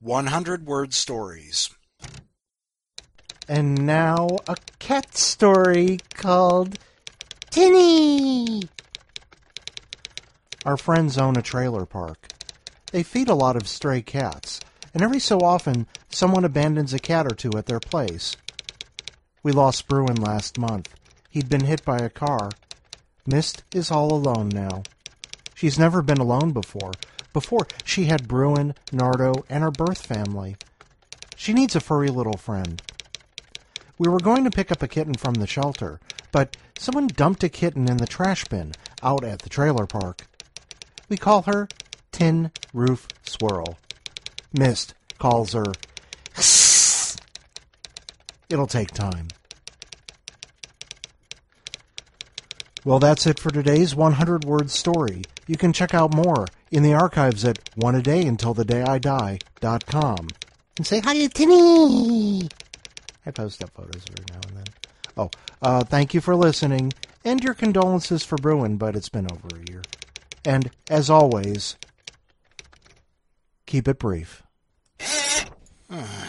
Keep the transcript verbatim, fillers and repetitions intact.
one hundred word stories. And now a cat story called Tinny. Our friends own a trailer park. They feed a lot of stray cats, and every so often someone abandons a cat or two at their place. We lost Bruin last month. He'd been hit by a car. Mist is all alone now. She's never been alone before. Before, she had Bruin, Nardo, and her birth family. She needs a furry little friend. We were going to pick up a kitten from the shelter, but someone dumped a kitten in the trash bin out at the trailer park. We call her Tin Roof Swirl. Mist calls her Hss. It'll take time. Well, that's it for today's one hundred word story. You can check out more in the archives at one a day until the day I die dot com. And say hi to Tinny! I post up photos every now and then. Oh, uh, thank you for listening, and your condolences for Bruin, but it's been over a year. And, as always, keep it brief.